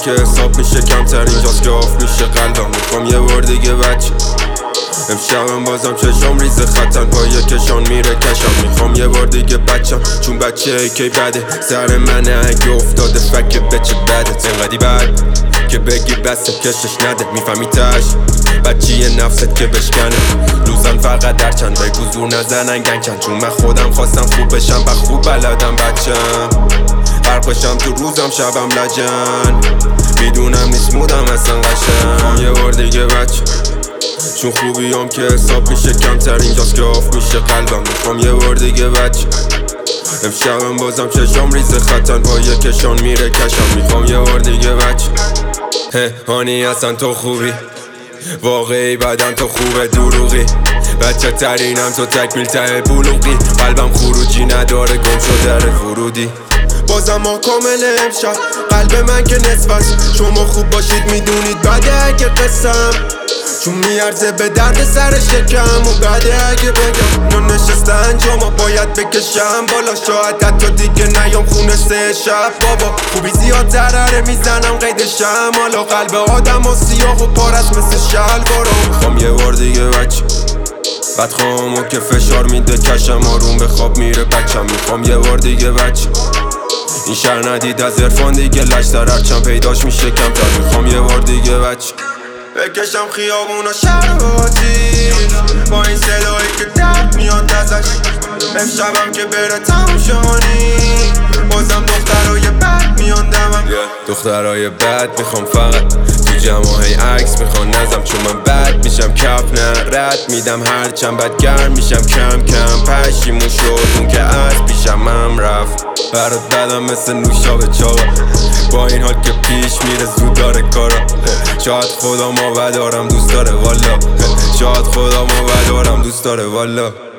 که حساب میشه کمتر اینجاست که آف میشه قلبم. میخوام یه بار دیگه بچه امشبم بازم چشم ریزه خطن پایه کشان میره کشم. میخوام یه بار دیگه بچم چون بچه ایکی بده سر منه اگه افتاده فکر بچه بدت انقدی بد که بگی بسته کشش نده. میفهمی تش بچی نفست که بشکنه روزن فقط در چند بگو زور نزنن گنگن چون من خودم خواستم خوب بشم و خوب بلدم بچم غرق بشم تو روزم شبم لجن میدونم نیست مودم اصلا قشنگ. یه بار دیگه بچه چون خوبیام که حساب میشه کمتر اینجاست که آف میشه قلبم. میخوام یه بار دیگه بچه امشبم بازم چشم ریزه خطن پایه کشان میره کشم. میخوام یه بار دیگه بچه هانی اصلا تو خوبی واقعی بدن تو خوبه دروغی بچه ترینم تو تکمیل ته بلوغی قلبم خروجی نداره گم شده ورودی بازم ما کامل امشب قلب من که نصفست شما خوب باشید میدونید بده اگه قسم چون میارزه به درد سر شکم و بده اگه بگم نو نشسته انجام باید بکشم بالا شاید حتی دیگه نیام خونه سه شب بابا خوبی زیاد ضرره میزنم قیدشم حالا قلب آدم و سیاه و پارست مثل شلوارم. میخوام یه بار دیگه بچه بدخوامو که فشار میده کشم آروم به خواب میره بچم. میخوام یه بار دیگه بچه این شهر ندید از عرفان دیگه لشتر هرچم پیداش میشه کمتر. میخوام یه بار دیگه بچه بکشم خیابون و شهر و آتیش با این صدایی که درد میاد ازش امشبم که بره تموم شانی بازم دخترای بد میان دمم دخترای بد میخوام فقط تو جمعه عکس میخوام نزم چون من بد میشم کف نه رد میدم هرچند بد گرم میشم کم کم پشیمون شد اون که از پیشم هم رفت برات بدم مثل نوشابه چاوا با این حال که پیش میره زود داره کارا شاید خدا ما دارم دوست داره والا شاید خدا ما دارم دوست داره والا.